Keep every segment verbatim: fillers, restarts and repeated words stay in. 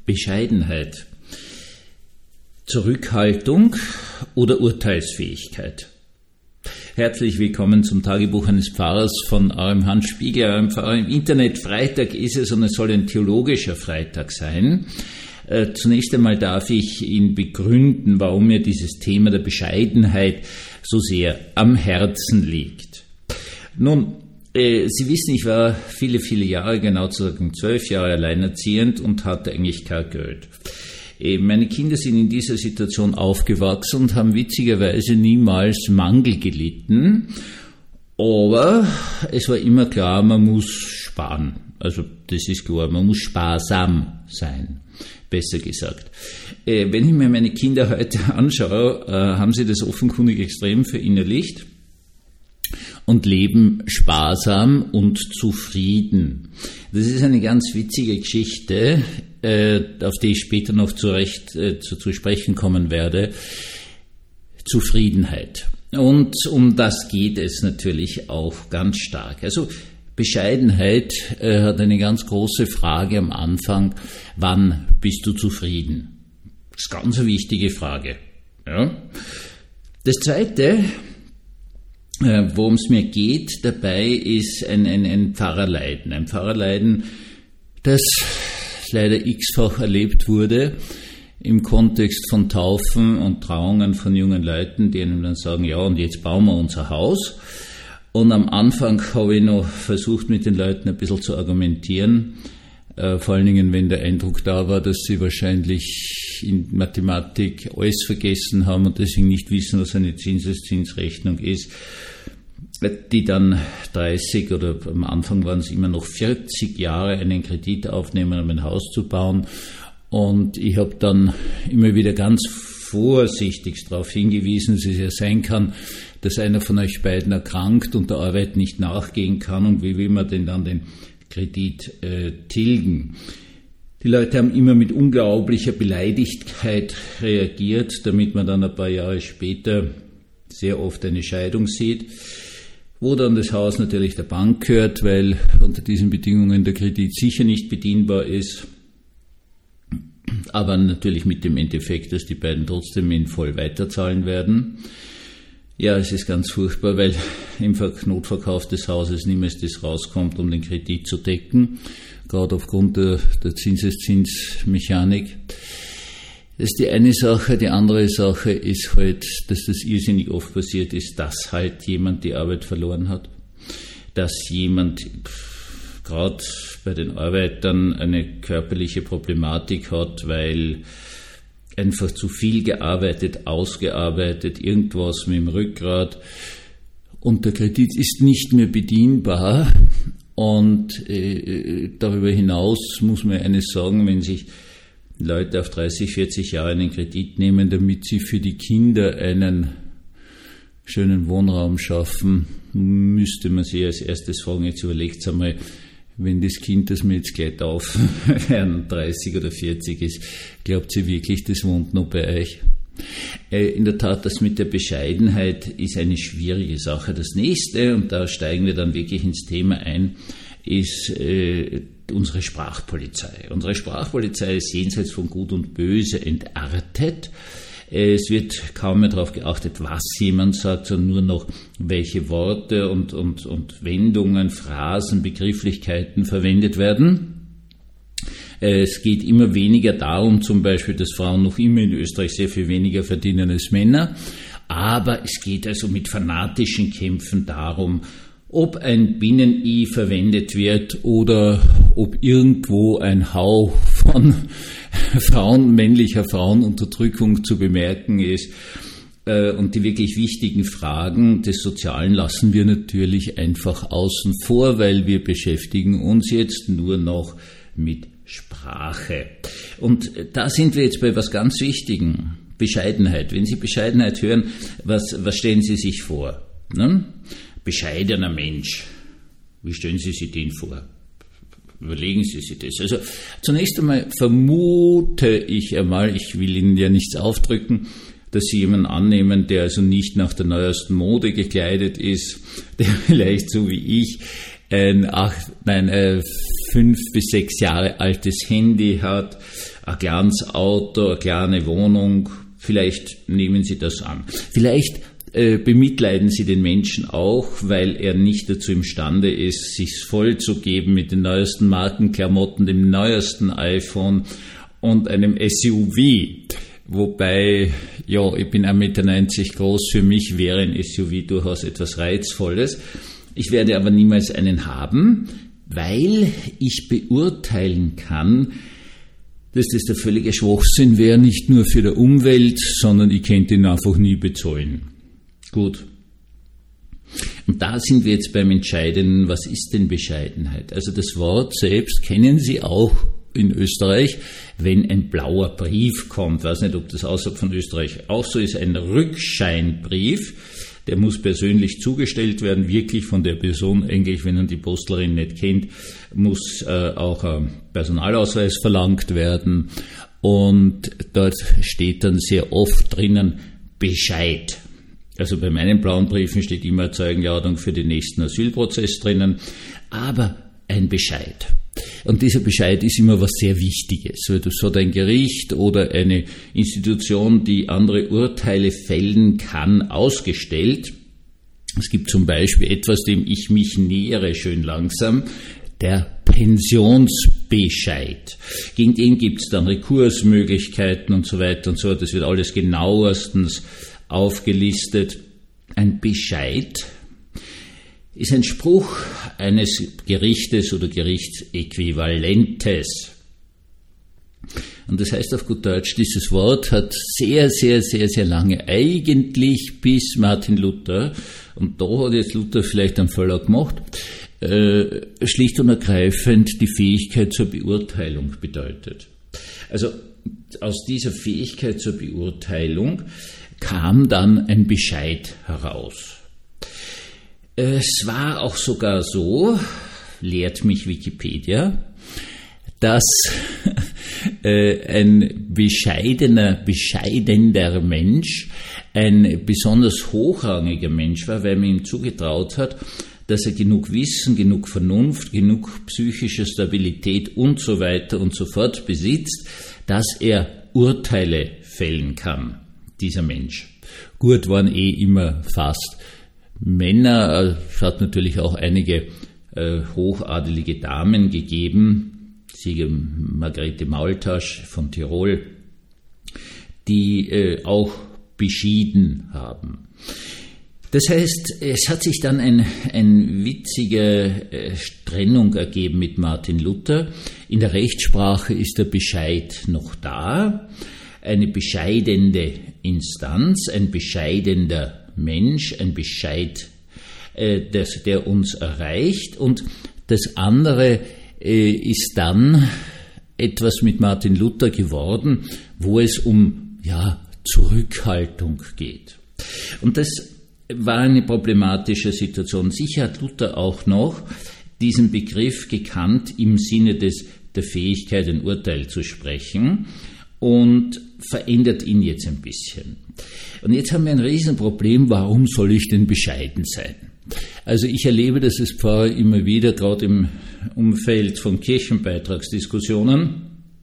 Bescheidenheit, Zurückhaltung oder Urteilsfähigkeit. Herzlich willkommen zum Tagebuch eines Pfarrers von eurem Hans Spiegel, eurem Pfarrer im Internet. Freitag ist es und es soll ein theologischer Freitag sein. Äh, zunächst einmal darf ich Ihnen begründen, warum mir dieses Thema der Bescheidenheit so sehr am Herzen liegt. Nun, äh, Sie wissen, ich war viele, viele Jahre, genau zu sagen zwölf Jahre alleinerziehend und hatte eigentlich kein Geld. Meine Kinder sind in dieser Situation aufgewachsen und haben witzigerweise niemals Mangel gelitten, aber es war immer klar, man muss sparen. Also das ist klar, man muss sparsam sein, besser gesagt. Wenn ich mir meine Kinder heute anschaue, haben sie das offenkundig extrem verinnerlicht und leben sparsam und zufrieden. Das ist eine ganz witzige Geschichte, auf die ich später noch zurecht äh, zu, zu sprechen kommen werde. Zufriedenheit. Und um das geht es natürlich auch ganz stark. Also Bescheidenheit äh, hat eine ganz große Frage am Anfang. Wann bist du zufrieden? Das ist eine ganz wichtige Frage. Ja? Das Zweite, äh, worum es mir geht dabei, ist ein, ein, ein Pfarrerleiden. Ein Pfarrerleiden, das leider x-fach erlebt wurde im Kontext von Taufen und Trauungen von jungen Leuten, die einem dann sagen, ja, und jetzt bauen wir unser Haus. Und am Anfang habe ich noch versucht, mit den Leuten ein bisschen zu argumentieren, äh, vor allen Dingen, wenn der Eindruck da war, dass sie wahrscheinlich in Mathematik alles vergessen haben und deswegen nicht wissen, was eine Zinseszinsrechnung ist, die dann dreißig oder am Anfang waren es immer noch vierzig Jahre einen Kredit aufnehmen, um ein Haus zu bauen. Und ich habe dann immer wieder ganz vorsichtig darauf hingewiesen, dass es ja sein kann, dass einer von euch beiden erkrankt und der Arbeit nicht nachgehen kann und wie will man denn dann den Kredit äh, tilgen. Die Leute haben immer mit unglaublicher Beleidigtheit reagiert, damit man dann ein paar Jahre später sehr oft eine Scheidung sieht, wo dann das Haus natürlich der Bank gehört, weil unter diesen Bedingungen der Kredit sicher nicht bedienbar ist, aber natürlich mit dem Endeffekt, dass die beiden trotzdem in voll weiterzahlen werden. Ja, es ist ganz furchtbar, weil im Notverkauf des Hauses niemals das rauskommt, um den Kredit zu decken, gerade aufgrund der, der Zinseszinsmechanik. Das ist die eine Sache. Die andere Sache ist halt, dass das irrsinnig oft passiert ist, dass halt jemand die Arbeit verloren hat. Dass jemand gerade bei den Arbeitern eine körperliche Problematik hat, weil einfach zu viel gearbeitet, ausgearbeitet, irgendwas mit dem Rückgrat und der Kredit ist nicht mehr bedienbar. Und äh, darüber hinaus muss man eines sagen, wenn sich Leute auf dreißig, vierzig Jahre einen Kredit nehmen, damit sie für die Kinder einen schönen Wohnraum schaffen, müsste man sich als erstes fragen, jetzt überlegt einmal, wenn das Kind, das mir jetzt gleich auf dreißig oder vierzig ist, glaubt sie wirklich, das wohnt noch bei euch? In der Tat, das mit der Bescheidenheit ist eine schwierige Sache. Das nächste, und da steigen wir dann wirklich ins Thema ein, ist äh, unsere Sprachpolizei. Unsere Sprachpolizei ist jenseits von Gut und Böse entartet. Es wird kaum mehr darauf geachtet, was jemand sagt, sondern nur noch, welche Worte und, und, und Wendungen, Phrasen, Begrifflichkeiten verwendet werden. Es geht immer weniger darum, zum Beispiel, dass Frauen noch immer in Österreich sehr viel weniger verdienen als Männer. Aber es geht also mit fanatischen Kämpfen darum, ob ein Binnen-I verwendet wird oder ob irgendwo ein Hauch von Frauen, männlicher Frauenunterdrückung zu bemerken ist. Und die wirklich wichtigen Fragen des Sozialen lassen wir natürlich einfach außen vor, weil wir beschäftigen uns jetzt nur noch mit Sprache. Und da sind wir jetzt bei was ganz Wichtigem, Bescheidenheit. Wenn Sie Bescheidenheit hören, was, was stellen Sie sich vor? Ne? Bescheidener Mensch. Wie stellen Sie sich den vor? Überlegen Sie sich das. Also zunächst einmal vermute ich einmal, ich will Ihnen ja nichts aufdrücken, dass Sie jemanden annehmen, der also nicht nach der neuesten Mode gekleidet ist, der vielleicht so wie ich ein, acht, nein, ein fünf bis sechs Jahre altes Handy hat ein kleines Auto, eine kleine Wohnung, vielleicht nehmen Sie das an. Vielleicht äh, bemitleiden Sie den Menschen auch, weil er nicht dazu imstande ist, sich voll zu geben mit den neuesten Markenklamotten, dem neuesten iPhone und einem S U V. Wobei, ja, ich bin eins Komma neunzig Meter groß, für mich wäre ein S U V durchaus etwas Reizvolles. Ich werde aber niemals einen haben, weil ich beurteilen kann, dass das der völlige Schwachsinn wäre, nicht nur für die Umwelt, sondern ich könnte ihn einfach nie bezahlen. Gut. Und da sind wir jetzt beim Entscheidenden, was ist denn Bescheidenheit? Also das Wort selbst kennen Sie auch in Österreich, wenn ein blauer Brief kommt. Ich weiß nicht, ob das außerhalb von Österreich auch so ist, ein Rückscheinbrief, der muss persönlich zugestellt werden, wirklich von der Person, eigentlich, wenn man die Postlerin nicht kennt, muss äh, auch ein Personalausweis verlangt werden und dort steht dann sehr oft drinnen Bescheid. Also bei meinen blauen Briefen steht immer Zeugenladung für den nächsten Asylprozess drinnen, aber ein Bescheid. Und dieser Bescheid ist immer was sehr Wichtiges, weil das hat ein Gericht oder eine Institution, die andere Urteile fällen kann, ausgestellt. Es gibt zum Beispiel etwas, dem ich mich nähere schön langsam, der Pensionsbescheid. Gegen den gibt es dann Rekursmöglichkeiten und so weiter und so. Das wird alles genauestens aufgelistet. Ein Bescheid ist ein Spruch eines Gerichtes oder Gerichtsäquivalentes. Und das heißt auf gut Deutsch, dieses Wort hat sehr, sehr, sehr, sehr lange, eigentlich bis Martin Luther, und da hat jetzt Luther vielleicht einen Fehler gemacht, äh, schlicht und ergreifend die Fähigkeit zur Beurteilung bedeutet. Also aus dieser Fähigkeit zur Beurteilung kam dann ein Bescheid heraus. Es war auch sogar so, lehrt mich Wikipedia, dass äh, ein bescheidener, bescheidender Mensch ein besonders hochrangiger Mensch war, weil man ihm zugetraut hat, dass er genug Wissen, genug Vernunft, genug psychische Stabilität und so weiter und so fort besitzt, dass er Urteile fällen kann, dieser Mensch. Gut waren eh immer fast Männer, es hat natürlich auch einige äh, hochadelige Damen gegeben, siehe Margarete Maultasch von Tirol, die äh, auch beschieden haben. Das heißt, es hat sich dann ein, ein witzige äh, Trennung ergeben mit Martin Luther. In der Rechtssprache ist der Bescheid noch da, eine bescheidende Instanz, ein bescheidender Mensch, ein Bescheid, äh, das, der uns erreicht. Und das andere äh, ist dann etwas mit Martin Luther geworden, wo es um ja, Zurückhaltung geht. Und das war eine problematische Situation. Sicher hat Luther auch noch diesen Begriff gekannt im Sinne des, der Fähigkeit, ein Urteil zu sprechen und verändert ihn jetzt ein bisschen. Und jetzt haben wir ein Riesenproblem, warum soll ich denn bescheiden sein? Also ich erlebe das als Pfarrer immer wieder, gerade im Umfeld von Kirchenbeitragsdiskussionen.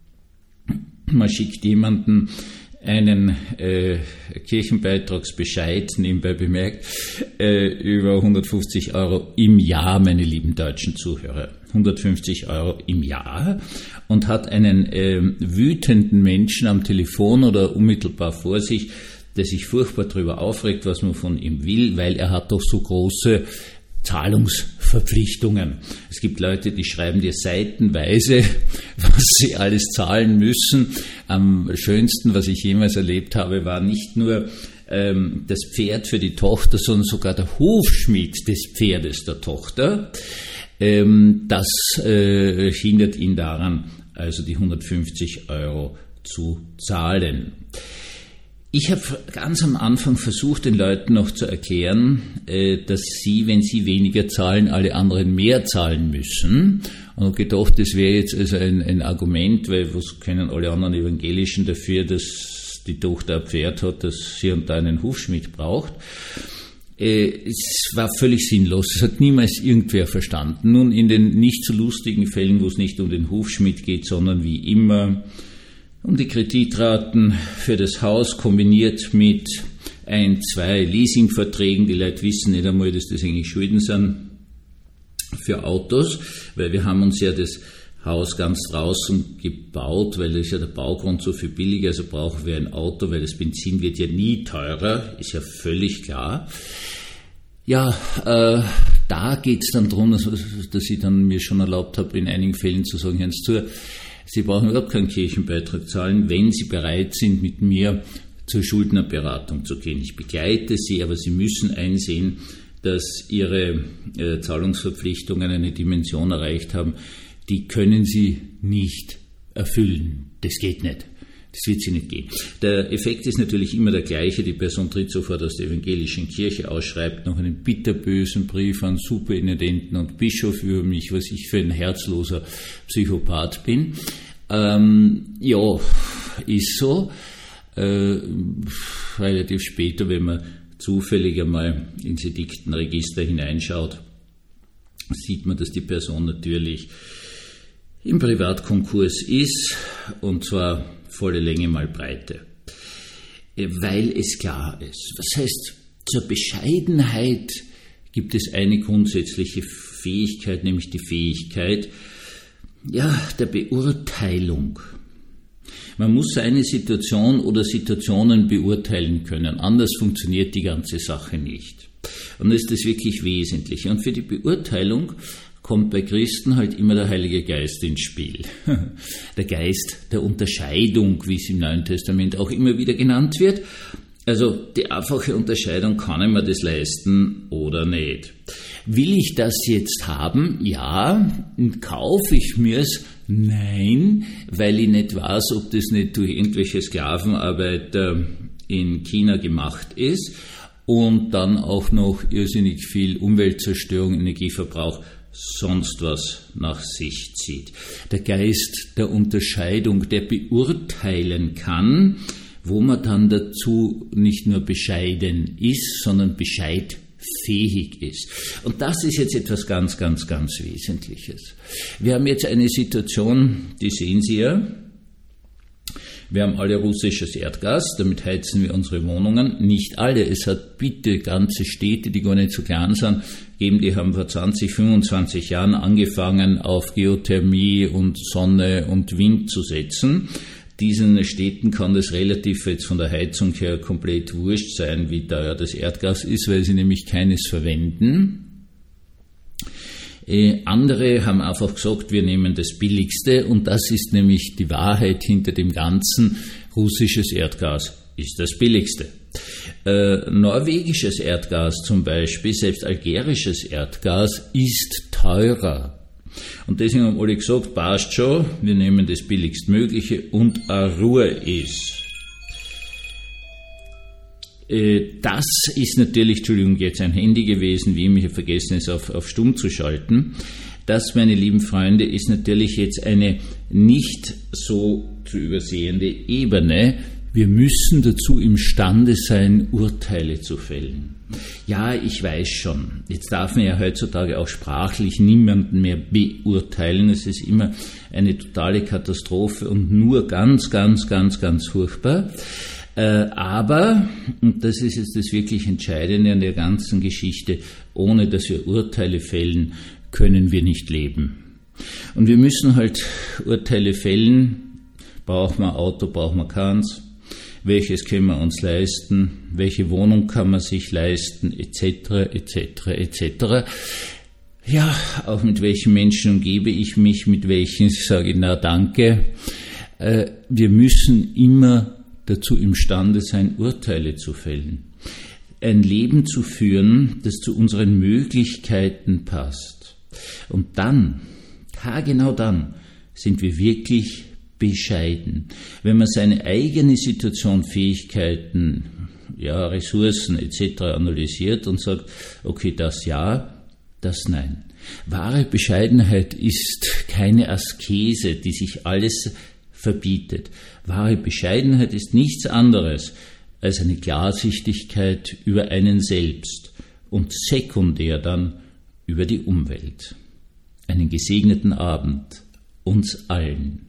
Man schickt jemanden einen äh, Kirchenbeitragsbescheid, nebenbei bemerkt, äh, über hundertfünfzig Euro im Jahr, meine lieben deutschen Zuhörer, hundertfünfzig Euro im Jahr, und hat einen äh, wütenden Menschen am Telefon oder unmittelbar vor sich, der sich furchtbar darüber aufregt, was man von ihm will, weil er hat doch so große Zahlungsverpflichtungen. Es gibt Leute, die schreiben dir seitenweise, was sie alles zahlen müssen. Am schönsten, was ich jemals erlebt habe, war nicht nur ähm, das Pferd für die Tochter, sondern sogar der Hufschmied des Pferdes der Tochter. Ähm, das äh, hindert ihn daran, also die hundertfünfzig Euro zu zahlen. Ich habe ganz am Anfang versucht, den Leuten noch zu erklären, dass sie, wenn sie weniger zahlen, alle anderen mehr zahlen müssen. Und gedacht, das wäre jetzt also ein, ein Argument, weil was können alle anderen Evangelischen dafür, dass die Tochter ein Pferd hat, das hier und da einen Hufschmied braucht. Es war völlig sinnlos, es hat niemals irgendwer verstanden. Nun, in den nicht so lustigen Fällen, wo es nicht um den Hufschmied geht, sondern wie immer um die Kreditraten für das Haus kombiniert mit ein, zwei Leasingverträgen, die Leute wissen nicht einmal, dass das eigentlich Schulden sind, für Autos, weil wir haben uns ja das Haus ganz draußen gebaut, weil da ist ja der Baugrund so viel billiger, also brauchen wir ein Auto, weil das Benzin wird ja nie teurer, ist ja völlig klar. Ja, äh, da geht's dann darum, dass, dass ich dann mir schon erlaubt habe, in einigen Fällen zu sagen, hören Sie zu, Sie brauchen überhaupt keinen Kirchenbeitrag zahlen, wenn Sie bereit sind, mit mir zur Schuldnerberatung zu gehen. Ich begleite Sie, aber Sie müssen einsehen, dass Ihre äh, Zahlungsverpflichtungen eine Dimension erreicht haben, die können Sie nicht erfüllen. Das geht nicht. Das wird Sie nicht gehen. Der Effekt ist natürlich immer der gleiche. Die Person tritt sofort aus der evangelischen Kirche aus, schreibt noch einen bitterbösen Brief an Superintendenten und Bischof über mich, was ich für ein herzloser Psychopath bin. Ähm, ja, ist so. Äh, relativ später, wenn man zufällig einmal ins Ediktenregister hineinschaut, sieht man, dass die Person natürlich im Privatkonkurs ist, und zwar volle Länge mal Breite, weil es klar ist. Was heißt, zur Bescheidenheit gibt es eine grundsätzliche Fähigkeit, nämlich die Fähigkeit, ja, der Beurteilung. Man muss eine Situation oder Situationen beurteilen können, anders funktioniert die ganze Sache nicht. Und das ist das wirklich Wesentliche. Und für die Beurteilung kommt bei Christen halt immer der Heilige Geist ins Spiel. Der Geist der Unterscheidung, wie es im Neuen Testament auch immer wieder genannt wird. Also die einfache Unterscheidung, kann ich mir das leisten oder nicht. Will ich das jetzt haben? Ja. Kaufe ich mir's? Nein, weil ich nicht weiß, ob das nicht durch irgendwelche Sklavenarbeit in China gemacht ist und dann auch noch irrsinnig viel Umweltzerstörung, Energieverbrauch, sonst was nach sich zieht. Der Geist der Unterscheidung, der beurteilen kann, wo man dann dazu nicht nur bescheiden ist, sondern bescheidfähig ist. Und das ist jetzt etwas ganz, ganz, ganz Wesentliches. Wir haben jetzt eine Situation, die sehen Sie ja. Wir haben alle russisches Erdgas, damit heizen wir unsere Wohnungen. Nicht alle, es hat bitte ganze Städte, die gar nicht so klein sind, gegeben, die haben vor zwanzig, fünfundzwanzig Jahren angefangen, auf Geothermie und Sonne und Wind zu setzen. Diesen Städten kann das relativ jetzt von der Heizung her komplett wurscht sein, wie teuer das Erdgas ist, weil sie nämlich keines verwenden. Äh, andere haben einfach gesagt, wir nehmen das Billigste, und das ist nämlich die Wahrheit hinter dem Ganzen. Russisches Erdgas ist das Billigste. Äh, norwegisches Erdgas zum Beispiel, selbst algerisches Erdgas ist teurer. Und deswegen haben alle gesagt, passt schon, wir nehmen das Billigstmögliche und eine Ruhe ist. Das ist natürlich, Entschuldigung, jetzt ein Handy gewesen, wie immer, ich habe vergessen, es auf, auf Stumm zu schalten. Das, meine lieben Freunde, ist natürlich jetzt eine nicht so zu übersehende Ebene. Wir müssen dazu imstande sein, Urteile zu fällen. Ja, ich weiß schon, jetzt darf man ja heutzutage auch sprachlich niemanden mehr beurteilen. Es ist immer eine totale Katastrophe und nur ganz, ganz, ganz, ganz furchtbar. Aber, und das ist jetzt das wirklich Entscheidende an der ganzen Geschichte, ohne dass wir Urteile fällen, können wir nicht leben. Und wir müssen halt Urteile fällen. Braucht man Auto, braucht man keins? Welches können wir uns leisten? Welche Wohnung kann man sich leisten? Etc., etc., et cetera. Ja, auch mit welchen Menschen umgebe ich mich, mit welchen sage ich, na danke. Wir müssen immer dazu imstande sein, Urteile zu fällen. Ein Leben zu führen, das zu unseren Möglichkeiten passt. Und dann, haargenau dann, sind wir wirklich bescheiden. Wenn man seine eigene Situation, Fähigkeiten, ja, Ressourcen et cetera analysiert und sagt, okay, das ja, das nein. Wahre Bescheidenheit ist keine Askese, die sich alles verbietet. Wahre Bescheidenheit ist nichts anderes als eine Klarsichtigkeit über einen selbst und sekundär dann über die Umwelt. Einen gesegneten Abend uns allen.